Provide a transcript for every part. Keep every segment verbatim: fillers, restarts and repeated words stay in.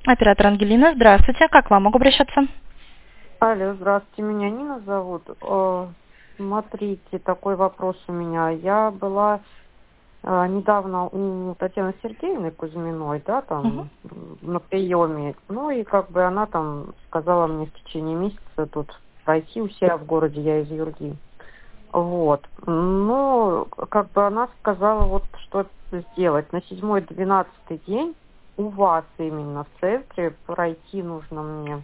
Оператор Ангелина, здравствуйте. Как к вам могу обращаться? Алло, здравствуйте, меня Нина зовут. Э, Смотрите, такой вопрос у меня. Я была э, недавно у Татьяны Сергеевны Кузьминой, да, Угу. там м, на приеме. Ну и как бы она там сказала мне в течение месяца тут пройти у себя в городе, я из Юрги. Вот. Ну, как бы она сказала, вот что сделать. На седьмой двенадцатый день у вас именно в центре пройти нужно мне.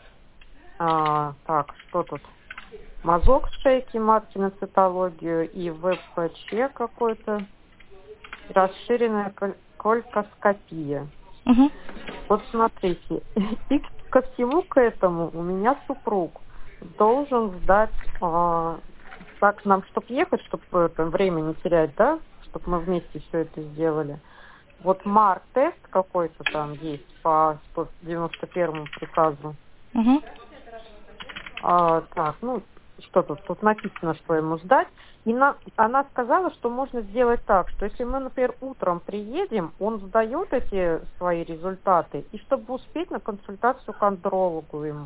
А, так, что тут? Мазок шейки матки на цитологию и ВПЧ какой-то, расширенная коль- колькоскопия. Угу. Вот смотрите, и ко всему к этому у меня супруг должен сдать, а, так нам, чтобы ехать, чтобы время не терять, да, чтобы мы вместе все это сделали. Вот МАР-тест какой-то там есть по сто девяносто первому приказу. Угу. А, так, ну, что тут? Тут написано, что ему сдать. И на, она сказала, что можно сделать так, что если мы, например, утром приедем, он сдает эти свои результаты, и чтобы успеть на консультацию к андрологу ему.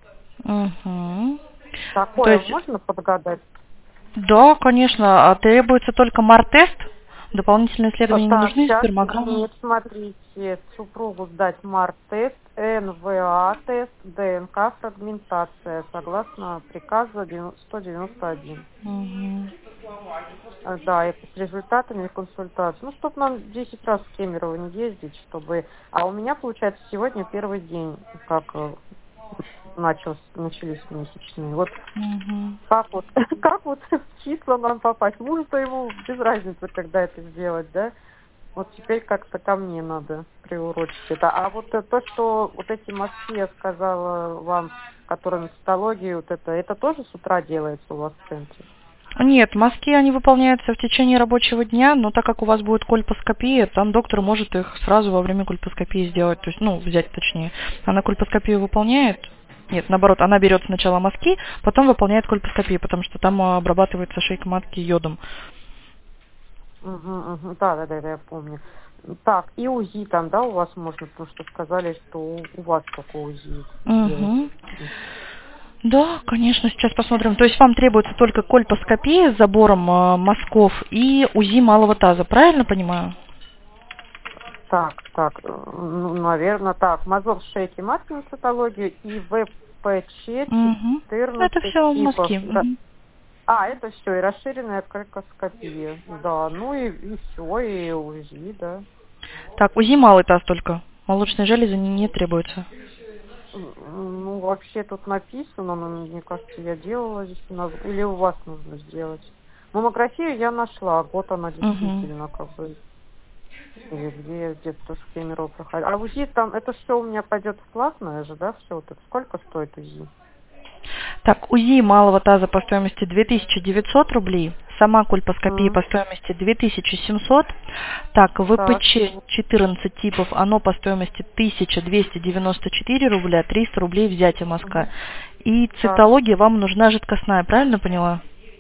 Угу. То Такое есть, можно подгадать? да, конечно, а требуется только МАР-тест? Дополнительные А, исследования не Так, нужны, сейчас, спермограмма? нет, смотрите, супругу сдать МАР-тест, эн вэ а-тест, дэ эн ка-фрагментация, согласно приказу сто девяносто один. Угу. А, Да, это с результатами консультации. Ну, чтобы нам десять раз в Кемерово не ездить, чтобы... А у меня, получается, сегодня первый день, как э, начал, начались месячные. Вот Угу. как вот, как вот в числа нам попасть? Мужу-то ему без разницы, когда это сделать, да? Вот теперь как-то ко мне надо приурочить это. А вот э, то, что вот эти мазки, я сказала вам, которые на цитологии, вот это, это тоже с утра делается у вас в центре? Нет, мазки, они выполняются в течение рабочего дня, но так как у вас будет кольпоскопия, там доктор может их сразу во время кольпоскопии сделать, то есть, ну, взять точнее. Она кольпоскопию выполняет? Нет, наоборот, она берет сначала мазки, потом выполняет кольпоскопию, потому что там а, обрабатывается шейка матки йодом. Угу, угу. Да, да, да, да, я помню. Так, и УЗИ там, да, у вас можно, потому что сказали, что у, у вас только УЗИ делать. Угу. Да, конечно, сейчас посмотрим. То есть вам требуется только кольпоскопия с забором э, мазков и УЗИ малого таза, правильно понимаю? Так, так, э, ну, наверное, так, мазок шейки матки на цитологию и ВПЧ Угу. Это четырнадцать все типов. мазки. Ра- Мгм. А, это все, и расширенная колькоскопия. Да, ну и, и все, и УЗИ, да. Так, УЗИ малый таз только. Молочные железы не, не требуются. М, Ну, вообще тут написано, но мне кажется, я делала здесь, у нас- или у вас нужно сделать. Маммографию я нашла, вот она Угу. действительно, как бы, или где я где-то тоже в Кемерово проходила. А УЗИ там, это все у меня пойдет в платное же, да, все вот это. Сколько стоит УЗИ? Так, УЗИ малого таза по стоимости две тысячи девятьсот рублей, сама кольпоскопия М, по стоимости две тысячи семьсот. Так, Так, ВПЧ четырнадцать типов, оно по стоимости тысяча двести девяносто четыре рубля, триста рублей взятие мазка. мгм, И так. цитология вам нужна жидкостная, правильно поняла?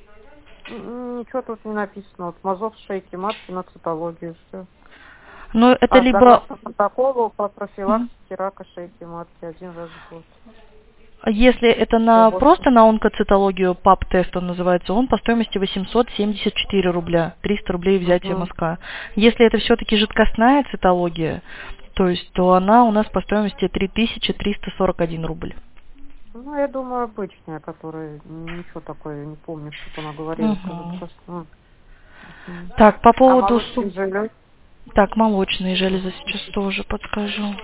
М, Ничего тут не написано. Вот мазок шейки матки на цитологию, все. Ну, это А либо... согласно протоколу по Мгм. профилактике рака шейки матки один раз в год. Если это Всё, на вот. просто на онкоцитологию, пап-тест он называется, он по стоимости восемьсот семьдесят четыре рубля, триста рублей взятие Мгм. мазка. Если это все-таки жидкостная цитология, то есть, то она у нас по стоимости три тысячи триста сорок один рубль. Ну, я думаю, обычная, которая ничего такое, не помню, что она говорила, скажу Мгм. просто. Мгм. Так, по А поводу... молочный су- желез? Так, молочные железы сейчас тоже подскажу.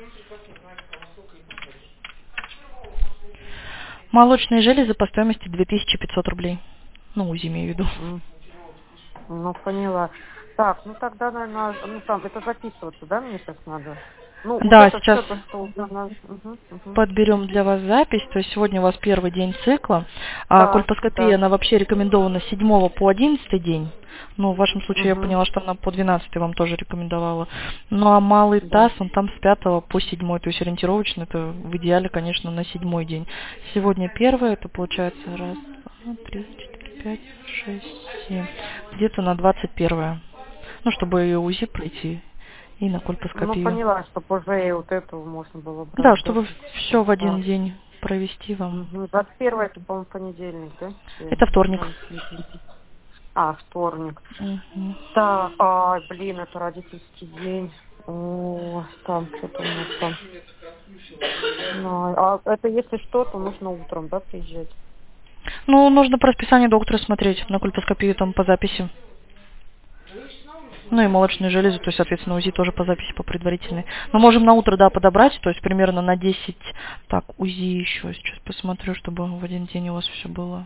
Молочные железы по стоимости две тысячи пятьсот рублей. Ну, УЗИ имею в виду. М, Ну, поняла. Так, ну тогда, наверное, ну там, это записываться, да, мне сейчас надо? Ну, вот Да, это сейчас все то, что у нас. Мгм, мгм. подберем для вас запись. То есть сегодня у вас первый день цикла. А Да, кольпоскопия, да. она вообще рекомендована с седьмого по одиннадцатый день. Ну, в вашем случае я Угу, поняла, что она по двенадцатый вам тоже рекомендовала. Ну, а малый да. таз, он там с пятого по седьмой. То есть ориентировочно это в идеале, конечно, на седьмой день. Сегодня первое, это получается раз, два, три, четыре, пять, шесть, семь. Где-то на двадцать первое. Ну, чтобы и УЗИ пройти, и на Ну, кольпоскопию. поняла, чтобы уже и вот этого можно было брать. Да, Да? чтобы все в один А. день провести вам. Угу. двадцать первое это, по-моему, понедельник, да? Это вторник. А, вторник. Мгм. Так, ай, блин, это родительский день. О, там что-то у нас там. Ну, а это если что, то нужно утром, да, приезжать? Ну, нужно по расписанию доктора смотреть на кольпоскопию там по записи. Ну и молочные железы, то есть, соответственно, УЗИ тоже по записи, по предварительной. Мы можем на утро, да, подобрать, то есть примерно на десять. Так, УЗИ еще сейчас посмотрю, чтобы в один день у вас все было.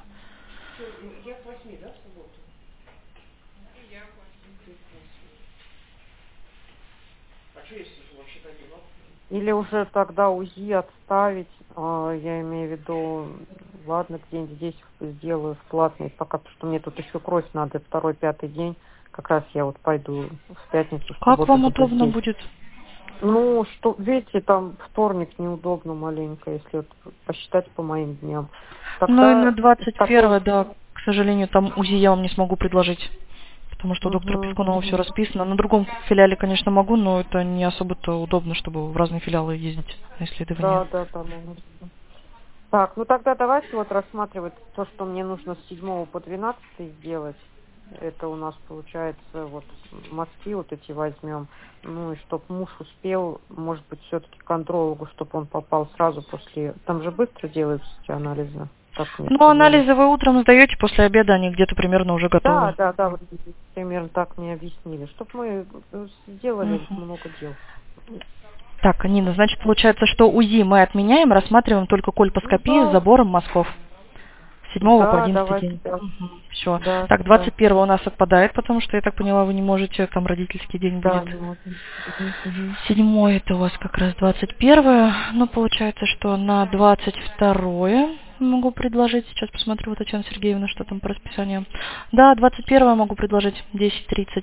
Или уже тогда УЗИ отставить, а, я имею в виду, ладно, где-нибудь здесь сделаю в платный, пока, потому что мне тут еще кровь надо, второй, пятый день, как раз я вот пойду в пятницу, в Как субботу вам буду удобно здесь. будет? Ну, что, видите, там вторник неудобно маленько, если вот посчитать по моим дням. Ну и на Тогда двадцать первое, такой... да, к сожалению, там УЗИ я вам не смогу предложить. Потому что у доктора Угу, Пескунова все расписано. На другом филиале, конечно, могу, но это не особо-то удобно, чтобы в разные филиалы ездить на исследования. да, да, там. Так, ну тогда давайте вот рассматривать то, что мне нужно с седьмого по двенадцатый сделать. Это у нас получается вот мазки вот эти возьмем. Ну и чтоб муж успел, может быть, все-таки к андрологу, чтобы он попал сразу после... Там же быстро делаются эти анализы. Так мне Ну, сказали. анализы вы утром сдаете, после обеда они где-то примерно уже Да, готовы. да, да, вот примерно так мне объяснили. Чтоб мы сделали Мгм. много дел. Так, Нина, значит, получается, что УЗИ мы отменяем, рассматриваем только Ну кольпоскопию с да, забором мазков. С седьмого по да, одиннадцатый давайте, день. да, Все. да, Так, да, двадцать первого у нас отпадает, потому что, я так поняла, вы не можете, там родительский день да, будет. не можем. Мгм, мгм. Седьмое это у вас как раз двадцать первое. Ну, получается, что на двадцать второе могу предложить. Сейчас посмотрю, вот Татьяна Сергеевна, что там по расписанию. Да, двадцать первое могу предложить, десять тридцать.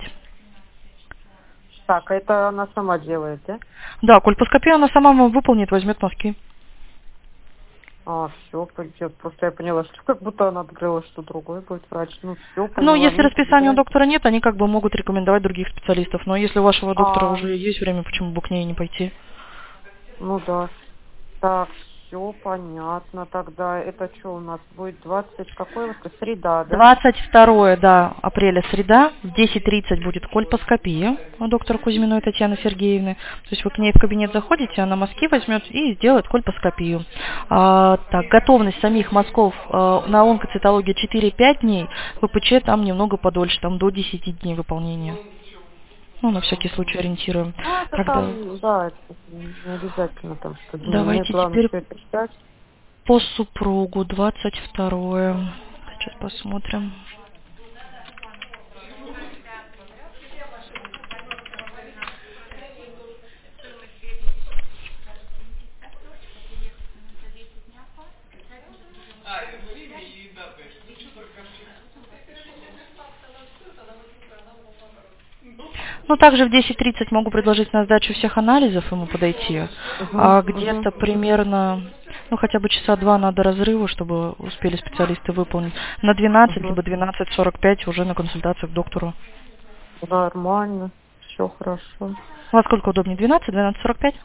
Так, а это она сама делает, да? Да, кольпоскопию она сама вам выполнит, возьмет мазки. А, все, пойдет. Просто я поняла, что как будто она открыла, что другой будет врач. Ну, все, Ну, поняла. если Ну, расписания у тогда... доктора нет, они как бы могут рекомендовать других специалистов. Но если у вашего доктора А, уже есть время, почему бы к ней не пойти? ну да. Так, все понятно. Тогда это что у нас будет? двадцать какой вот? Среда, да? двадцать второе, да, апреля, среда, в десять тридцать будет кольпоскопия у доктора Кузьминой Татьяны Сергеевны. То есть вы к ней в кабинет заходите, она мазки возьмет и сделает кольпоскопию. А, так, готовность самих мазков а, на онкоцитологию четыре-пять дней, ВПЧ там немного подольше, там до десяти дней выполнения. Ну, на всякий случай ориентируем. Ну, это Тогда там, да, это не обязательно там, что дни. Мне давайте главное теперь все это читать. по супругу, двадцать второе. Сейчас посмотрим. Ну, также в десять тридцать могу предложить на сдачу всех анализов ему подойти. Угу, А угу. где-то примерно, ну, хотя бы часа два надо разрыва, чтобы успели специалисты выполнить. На двенадцать, Угу. либо двенадцать сорок пять уже на консультацию к доктору. Нормально. Все хорошо. У вас сколько удобнее? двенадцать, двенадцать сорок пять?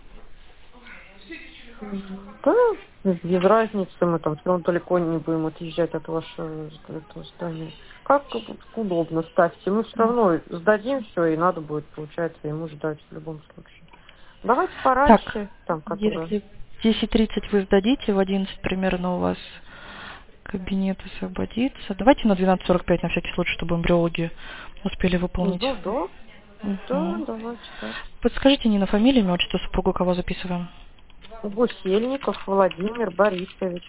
Да, без разницы, мы там все равно далеко не будем отъезжать от вашего этого здания. Как удобно, ставьте. Мы все равно сдадим все, и надо будет, получается, ему ждать в любом случае. Давайте Так, пораньше, там, который... если в десять тридцать вы сдадите, в одиннадцать примерно у вас кабинет освободится. Давайте на двенадцать сорок пять на всякий случай, чтобы эмбриологи успели Ну, выполнить. да, да, да, Мгм. давайте так. Подскажите, Нина, фамилию, имя, отчество супруга, кого записываем? Гусельников Владимир Борисович.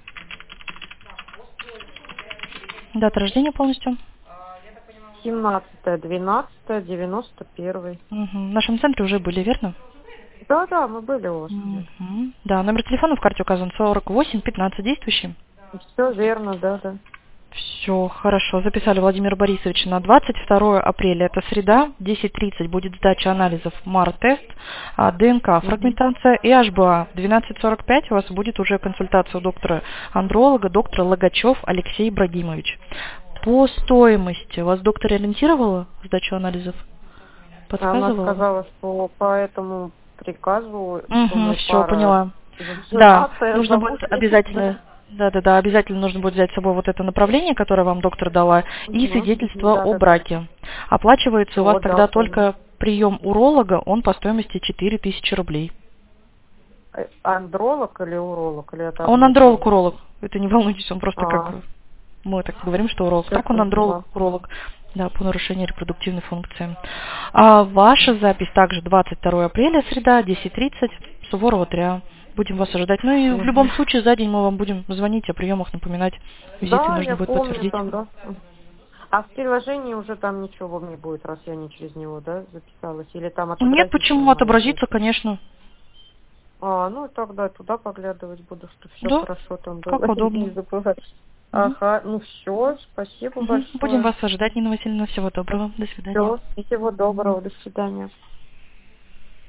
Дата рождения полностью? семнадцатое двенадцатое девяносто первый. Мгм. В нашем центре уже были, верно? Да, да, мы были у вас. Мгм. Да, номер телефона в карте указан сорок восемь пятнадцать действующий. Все верно, да, да. Все, хорошо. Записали Владимира Борисовича на двадцать второе апреля. Это среда, десять тридцать будет сдача анализов МАР-тест, а, ДНК, Угу. фрагментация и эйч би эй. В двенадцать сорок пять у вас будет уже консультация у доктора-андролога, доктора Логачев Алексей Ибрагимович. По стоимости вас доктор ориентировала сдачу анализов? подсказывала? Она сказала, что по этому приказу... Угу, все, поняла. Да, нужно будет обязательно... Да-да-да, обязательно нужно будет взять с собой вот это направление, которое вам доктор дала, и Угу. свидетельство Да, о да, браке. Оплачивается у вас О, тогда да, только прием уролога, он по стоимости четыре тысячи рублей. Э, Андролог или уролог? Или это А он одно и то же? андролог-уролог. Это не волнуйтесь, он просто как... А, Мы так говорим, что уролог. всё Так он поняла. андролог-уролог. Да, по нарушению репродуктивной функции. А ваша запись также двадцать второго апреля, среда, десять тридцать, Суворова три А. Будем вас ожидать. Ну и в любом Мгм. случае за день мы вам будем звонить, о приемах напоминать. Визиты Да, нужно я будет помню подтвердить. там, да. А в приложении уже там ничего не будет, раз я не через него, да, записалась? Или там Нет, отобразится почему моя отобразится, запись? конечно. А, ну тогда туда поглядывать буду, что все Да, хорошо там было. как удобно. Не забывать. Мгм. Ага, ну все, спасибо Мгм. Будем большое. вас ожидать, Нина Васильевна. Всего доброго. До свидания. Все, всего доброго, до свидания.